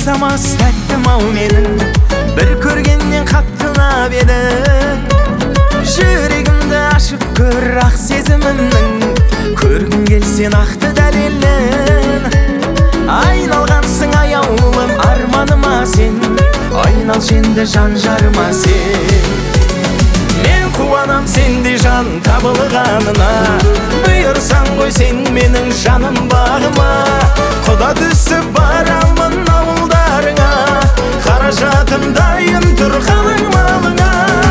жасамас тәттім ау менің, бір көргеннен қаттынап едің. Жүрегімді ашып көр ақ сезімімнің, көргім келсен ақты дәлелін. Айналғансың аяулым арманыма сен, айнал женді жан жарыма сен. Мен қуанам сенде жан табылғанына, бұйырсаң ғой сен менің жаным бағыма. Құда түсіп барамын ауылдарыңа, қаражатым дайын тұр қалың малыңа.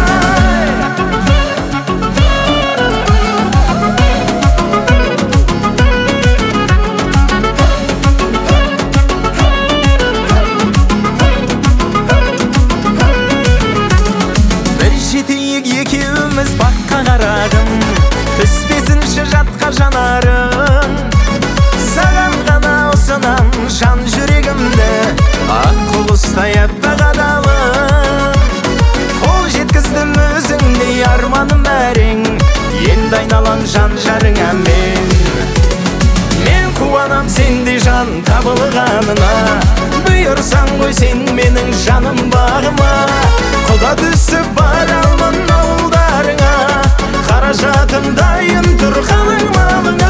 Жетейік екеуміз баққа қарағым, түспесінші жатқа жанарың. Саған ғана ұсынам жан жүрегімді, ақ құлыстай аппақ адалым. Қол жеткіздім өзіңдей арманым әрең, енді айналам жан жарыңа мен. Мен қуанам сенде жан табылғанына, бұйырсаң ғой сен менің жаным бағыма. Құда түсіп барамын ауылдарыңа, қаражатым дайын тұр қалың малыңа.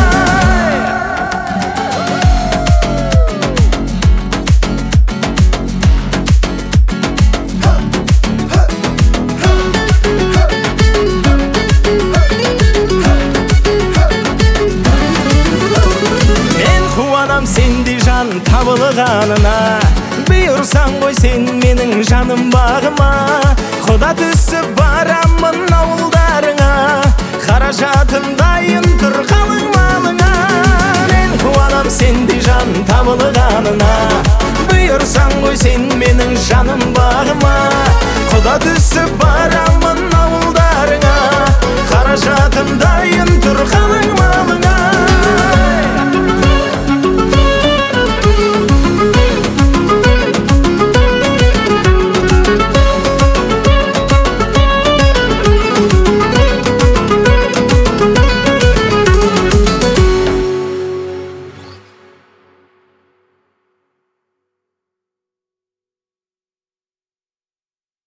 Мен қуанам сенде жан табылғанына, бұйырсаң ғой сен менің жаным бағыма. Құда түсіп барамын ауылдарыңа, қаражатым дайын тұр қалың малыңа. Мен қуанам сенде жан табылғанына, бұйырсаң ғой сен менің жаным бағыма. Құда түсіп барамын